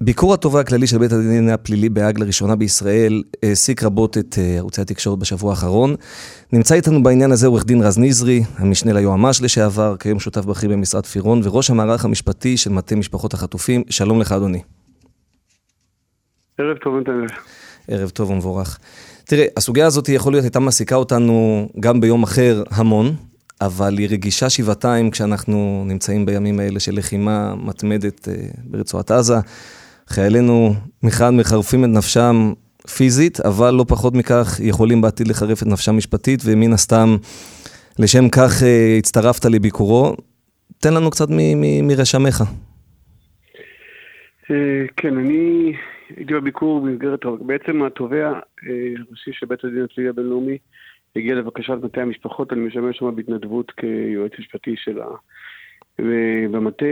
ביקור התובע הכללי של בית הדין הפלילי בהאג לראשונה בישראל העסיק רבות את ערוצי התקשורת בשבוע האחרון. נמצא איתנו בעניין הזה עורך דין רז נזרי, המשנה ליועמ"ש לשעבר, כיום שותף בכיר במשרד פירון וראש המערך המשפטי של מטה משפחות החטופים. שלום לך אדוני. ערב טוב נתנאל. ערב טוב ומבורך. תראה, הסוגיה הזאת יכול להיות הייתה מעסיקה אותנו גם ביום אחר המון, אבל היא רגישה שבעתיים כשאנחנו נמצאים בימים האלה של לחימה מתמדת ברצועת עזה. חיילינו מחד מחרפים את נפשם פיזית, אבל לא פחות מכך יכולים בעתיד לחרף את נפשם משפטית, ומן הסתם לשם כך הצטרפת לביקורו. תן לנו קצת מרשמך. כן, אני הייתי בביקור במסגרת, בעצם התובע הראשי של בית הדין הפלילי הבינלאומי הגיע לבקשת מטה המשפחות, אני משמש שם בהתנדבות כיועץ משפטי שלה. ובמטה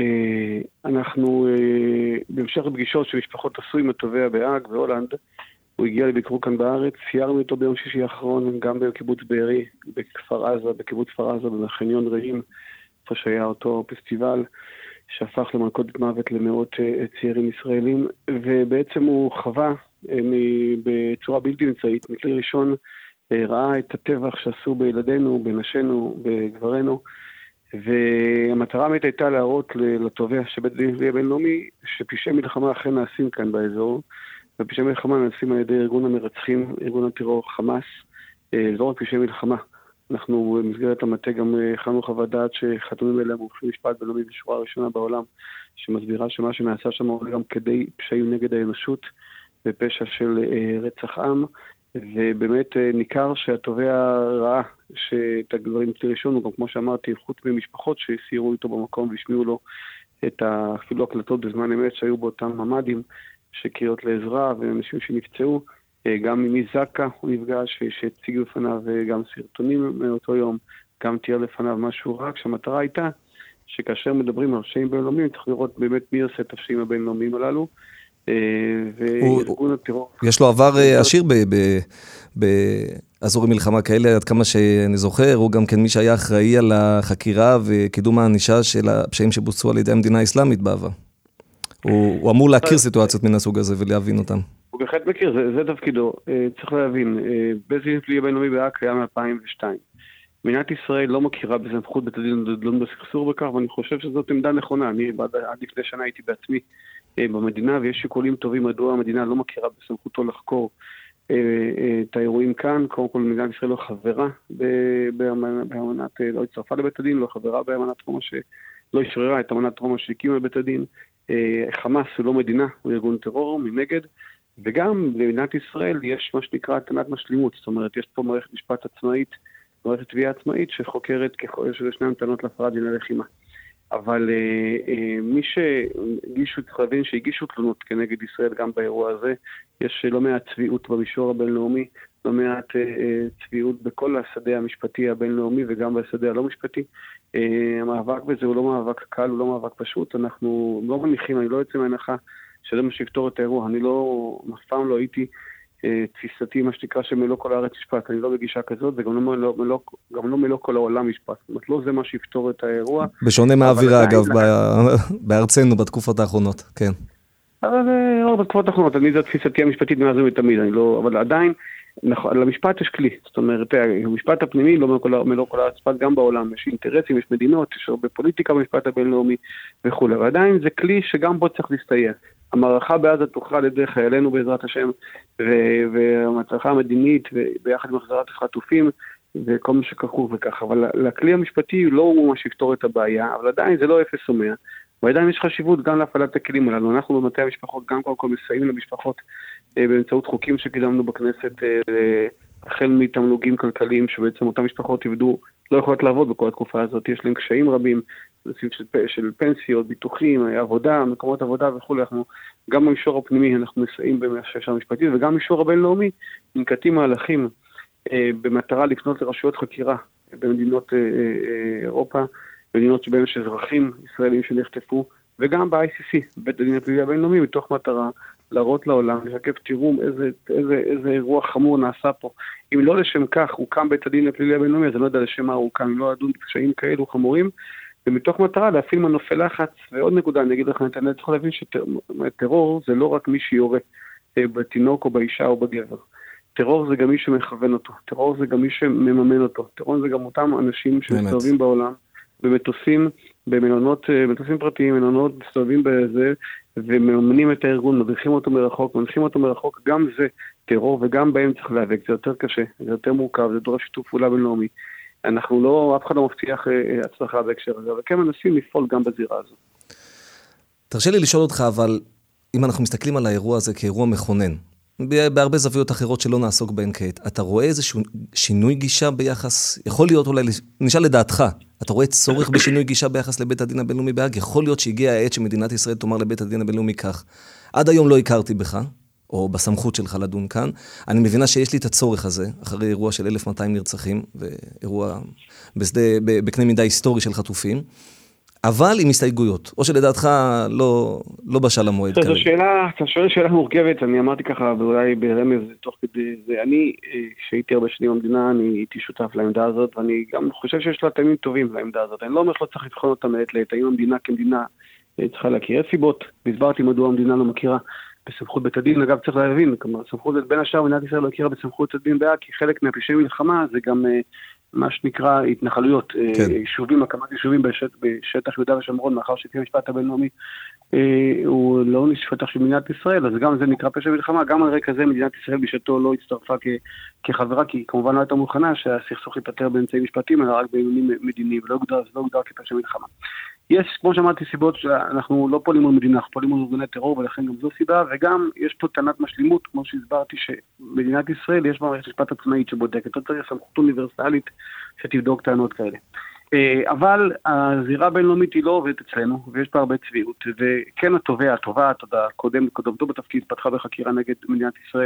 אנחנו בהמשך פגישות שמשפחות עשו עם התובע בהאג והולנד, הוא הגיע לביקור כאן בארץ, סיירנו איתו ביום שישי האחרון גם בקיבוץ בארי, בקיבוץ כפר עזה, בחניון רעים, איפה שהיה אותו פסטיבל שהפך למלכודת מוות למאות צעירים ישראלים, ובעצם הוא חווה בצורה בלתי אמצעית, מכלי ראשון ראה את הטבח שעשו בילדינו, בנשינו, בגברנו, והמטרה באמת הייתה להראות לתובע שבית הדין הפלילי הבינלאומי שפשעי מלחמה אכן נעשים כאן באזור, ופשעי מלחמה נעשים על ידי ארגון המרצחים, ארגון הטרור חמאס, לא רק פשעי מלחמה. אנחנו במסגרת המטה גם הכנו חוות דעת שחתומים עליה מומחים משפט בינלאומי בשורה הראשונה בעולם, שמסבירה שמה שנעשה שם הוא גם כדי פשעים נגד האנושות ופשע של רצח עם, ובאמת ניכר שהתובע ראה שאת הדברים ראשון, וגם כמו שאמרתי, חוץ ממשפחות שסיירו איתו במקום והשמיעו לו את אפילו הקלטות בזמן אמת שהיו באותם ממדים, שקריאות לעזרה ואנשים שנפצעו, גם ממי זקה הוא נפגש, שהציגו לפניו גם סרטונים מאותו יום, גם תיאר לפניו משהו רק, שהמטרה הייתה שכאשר מדברים על פשעים בינלאומיים, צריך לראות באמת מי עושה את הפשעים הבינלאומיים הללו, וארגון הטרור. יש לו עבר עשיר באזורי מלחמה כאלה, עד כמה שאני זוכר, הוא גם כן מי שהיה אחראי על החקירה וקידום הענישה של הפשעים שבוצעו על ידי המדינה האסלאמית בעבר. הוא אמור להכיר סיטואציות מן הסוג הזה ולהבין אותם. הוא בהחלט מכיר, זה תפקידו. צריך להבין, בית הדין הפלילי הבינלאומי בהאג קיים מ-2002. מדינת ישראל לא מכירה בסמכות בית הדין לדון בסכסוך בכך, ואני חושב שזאת עמדה נכונה. אני עד לפני שנה הייתי בעצמי במדינה, ויש שיקולים טובים מדוע המדינה לא מכירה בסמכותו לחקור את האירועים כאן. קודם כל, מדינת ישראל לא חברה באמנת, לא הצטרפה לבית הדין, לא חברה באמנת רומא לא השררה את אמנת רומא שהקימה לבית הדין. חמאס הוא לא מדינה, הוא ארגון טרור מנגד, וגם במדינת ישראל יש מה שנקרא תנת משלימות, זאת אומרת, יש פה מערכת משפט עצמאית, מערכת תביעה עצמאית שחוקרת ככל שישנן טענות להפרת דיני לחימה. אבל מי שהגישו, צריך להבין שהגישו תלונות כנגד ישראל גם באירוע הזה, יש לא מעט צביעות במישור הבינלאומי, לא מעט צביעות בכל השדה המשפטי הבינלאומי וגם בשדה הלא משפטי. המאבק בזה הוא לא מאבק קל, הוא לא מאבק פשוט, אנחנו לא מניחים, אני לא יוצא מהנחה שזה מה שיפתור את האירוע, אני לא, אף פעם לא הייתי תפיסתי מה שנקרא שמלוא כל הארץ משפט, אני לא בגישה כזאת, וגם לא מלוא כל העולם משפט, זאת אומרת לא זה מה שיפתור את האירוע. בשונה מהאווירה אגב, בארצנו בתקופות האחרונות, כן. אבל לא בתקופות האחרונות, אני זו תפיסתי המשפטית מאז ומתמיד, אבל עדיין, למשפט יש כלי, זאת אומרת, המשפט הפנימי לא מלוא כל הארץ משפט, גם בעולם יש אינטרסים, יש מדינות, יש הרבה פוליטיקה במשפט הבינלאומי וכו', ועדיין זה כלי שגם בו צריך להסתייע. המערכה בעזה תוכרע על ידי חיילינו בעזרת השם, והמצלחה המדינית, וביחד עם החזרת החטופים, וכל מה שכחו וכך. אבל לכלי המשפטי לא הוא מה שיפתור את הבעיה, אבל עדיין זה לא 0 או 100, ועדיין יש חשיבות גם להפעלת הכלים הללו. אנחנו במטה המשפחות גם כל מסייעים למשפחות באמצעות חוקים שקידמנו בכנסת, החל מתמלוגים כלכליים, שבעצם אותם משפחות עבדו, לא יכולות לעבוד בכל התקופה הזאת, יש להם קשיים רבים, של פנסיות, ביטוחים, עבודה, מקומות עבודה וכו'. אנחנו גם במישור הפנימי אנחנו מסייעים במישור המשפטי, וגם במישור הבינלאומי ננקטים מהלכים במטרה לפנות לרשויות חקירה במדינות אירופה, במדינות שבהן יש אזרחים ישראלים שנחטפו, וגם ב-ICC, בית הדין הפלילי הבינלאומי, מתוך מטרה להראות לעולם, לשקף תראו איזה אירוע חמור נעשה פה. אם לא לשם כך הוקם בית הדין הפלילי הבינלאומי, אז אני לא יודע לשם מה הוא הוקם, אם לא לדון בפשעים כאלו חמורים, ומתוך מטרה להפעיל מנופי לחץ. ועוד נקודה, אני אגיד לך, אני צריך להבין שטרור זה לא רק מי שיורה בתינוק או באישה או בגבר. טרור זה גם מי שמכוון אותו, טרור זה גם מי שמממן אותו, טרור זה גם אותם אנשים שמסתובבים בעולם, במטוסים, מטוסים פרטיים, מלונות, מסתובבים בזה, ומממנים את הארגון, מדריכים אותו מרחוק, מנחים אותו מרחוק, גם זה טרור, וגם בהם צריך להיאבק, זה יותר קשה, זה יותר מורכב, זה דורש שיתוף פעולה בינלאומי. אנחנו לא, אף אחד לא מבטיח הצלחה בהקשר הזה, אבל כן מנסים לפעול גם בזירה הזו. תרשה לי לשאול אותך, אבל אם אנחנו מסתכלים על האירוע הזה כאירוע מכונן, בהרבה זוויות אחרות שלא נעסוק בהן כעת, אתה רואה איזשהו שינוי גישה ביחס, יכול להיות אולי, נשאל לדעתך, אתה רואה צורך בשינוי גישה ביחס לבית הדין הבינלאומי בהאג? יכול להיות שהגיע העת שמדינת ישראל תאמר לבית הדין הבינלאומי כך, עד היום לא הכרתי בך, או בסמכות שלך לדון כאן, אני מבינה שיש לי את הצורך הזה, אחרי אירוע של 1200 נרצחים, ואירוע בקנה מידה היסטורי של חטופים, אבל עם הסתייגויות, או שלדעתך לא בשל המועד כרגע. אתה שואל שאלה מורכבת, אני אמרתי ככה, ואולי ברמז תוך כדי זה, אני, כשהייתי הרבה שנים במדינה, אני הייתי שותף לעמדה הזאת, ואני גם חושב שיש לה טעמים טובים לעמדה הזאת. אני לא אומר שלא צריך לבחון אותה מעת לעת, האם המדינה כמדינה צריכה להכיר. יש סיבות, והסברתי מדוע המדינה לא מכירה בסמכות בית הדין. אגב, צריך להבין, כלומר, סמכות בין השאר, מדינת ישראל לא הכירה בסמכות בית הדין בהאג, כי חלק מהפשעי מלחמה זה גם מה שנקרא התנחלויות, יישובים, הקמת יישובים בשטח יהודה ושומרון, מאחר שכן המשפט הבינלאומי הוא לא נשפטח של מדינת ישראל, אז גם זה נקרא פשע מלחמה, גם על רקע זה מדינת ישראל בשעתו לא הצטרפה כחברה, כי כמובן לא הייתה מוכנה שהסכסוך ייפתר באמצעים משפטיים, אלא רק בעניינים מדיניים, ולא הוגדר כפשע מלחמה. יש, כמו שאמרתי, סיבות שאנחנו לא פועלים מול מדינה, אנחנו פועלים מול ארגוני טרור, ולכן גם זו סיבה, וגם יש פה טענת משלימות, כמו שהסברתי, שמדינת ישראל יש מערכת משפט עצמאית שבודקת, לא צריך סמכות אוניברסלית שתבדוק טענות כאלה. אבל הזירה הבינלאומית היא לא עובדת אצלנו, ויש פה הרבה צביעות, וכן התובעת, קודמתו בתפקיד, פתחה בחקירה נגד מדינת ישראל,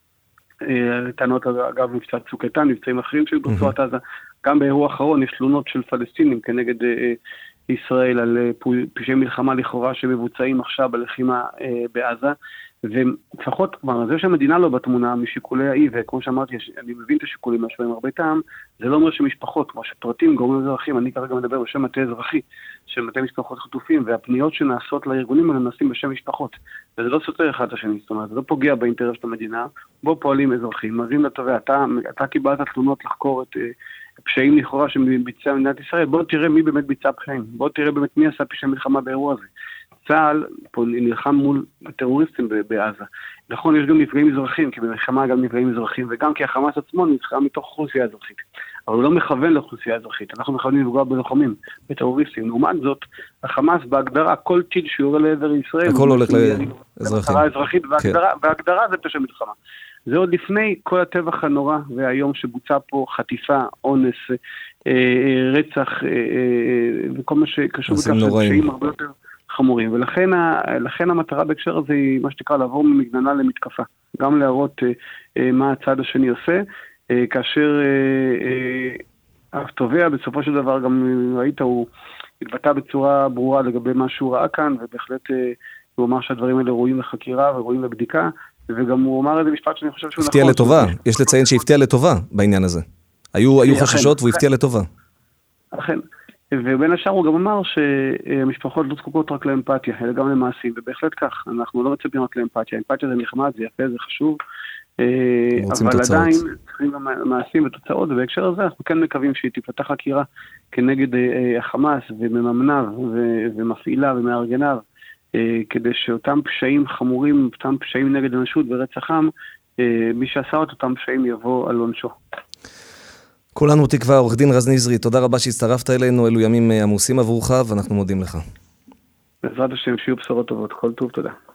טענות אגב מבצע צוק איתן, מבצעים אחרים של ברצועת עזה, גם באירוע האחרון יש תלונות של פלסטינים כנגד ישראל על פשעי מלחמה לכאורה שמבוצעים עכשיו בלחימה בעזה, ולפחות כבר זה שהמדינה לא בתמונה משיקולי האי, וכמו שאמרתי, אני מבין את השיקולים מהשוואים הרבה טעם, זה לא אומר שמשפחות, כמו שפרטים, גורמים אזרחים, אני כרגע מדבר בשם מטה אזרחי, של מטה משפחות חטופים, והפניות שנעשות לארגונים האלה נעשים בשם משפחות, וזה לא סותר אחד את השני, זאת אומרת, זה לא פוגע באינטרס של המדינה, בו פועלים אזרחים, מזים לתובע, אתה קיבלת תלונות לחקור את פשעים לכאורה שביצע מדינת ישראל, בוא תראה מי באמת ביצע פשעים, בוא תראה באמת מי עשה פשעי מלחמה באירוע הזה. צה"ל פה נלחם מול הטרוריסטים בעזה. נכון, יש גם נפגעים אזרחים, כי במלחמה גם נפגעים אזרחים, וגם כי החמאס עצמו נלחם מתוך אוכלוסייה אזרחית. אבל הוא לא מכוון לאוכלוסייה אזרחית, אנחנו מכוונים לפגוע בלוחמים, בטרוריסטים. לעומת זאת, החמאס בהגדרה, כל טיל שיורה לעבר ישראל, הכל הולך לאזרחים. אזרחית, בהגדרה זה פשע מלחמה. זה עוד לפני כל הטבח הנורא והיום שבוצע פה חטיפה, אונס, רצח, וכל מה שקשור בכך שפשעים הרבה יותר חמורים. ולכן המטרה בהקשר הזה היא מה שתקרא לעבור ממגננה למתקפה. גם להראות מה הצד השני עושה, כאשר התובע בסופו של דבר גם ראית, הוא התבטא בצורה ברורה לגבי מה שהוא ראה כאן, ובהחלט הוא אמר שהדברים האלה ראויים לחקירה וראויים לבדיקה, וגם הוא אמר איזה משפט שאני חושב שהוא נכון. הפתיע לטובה, יש לציין שהפתיע לטובה בעניין הזה. היו חששות והוא הפתיע לטובה. אכן, ובין השאר הוא גם אמר שהמשפחות לא זקוקות רק לאמפתיה, אלא גם למעשים, ובהחלט כך, אנחנו לא מצפים רק לאמפתיה, אמפתיה זה נחמד, זה יפה, זה חשוב, אבל עדיין צריכים גם מעשים ותוצאות, ובהקשר הזה אנחנו כן מקווים שהיא תפתח חקירה כנגד החמאס ומממניו ומפעילה ומארגניו, כדי שאותם פשעים חמורים, אותם פשעים נגד אנושות ורצח עם, מי שעשה את אותם פשעים יבוא על עונשו. כולנו תקווה, עורך דין רז נזרי, תודה רבה שהצטרפת אלינו, אלו ימים עמוסים עבורך, ואנחנו מודים לך. בעזרת השם, שיהיו בשורות טובות, כל טוב, תודה.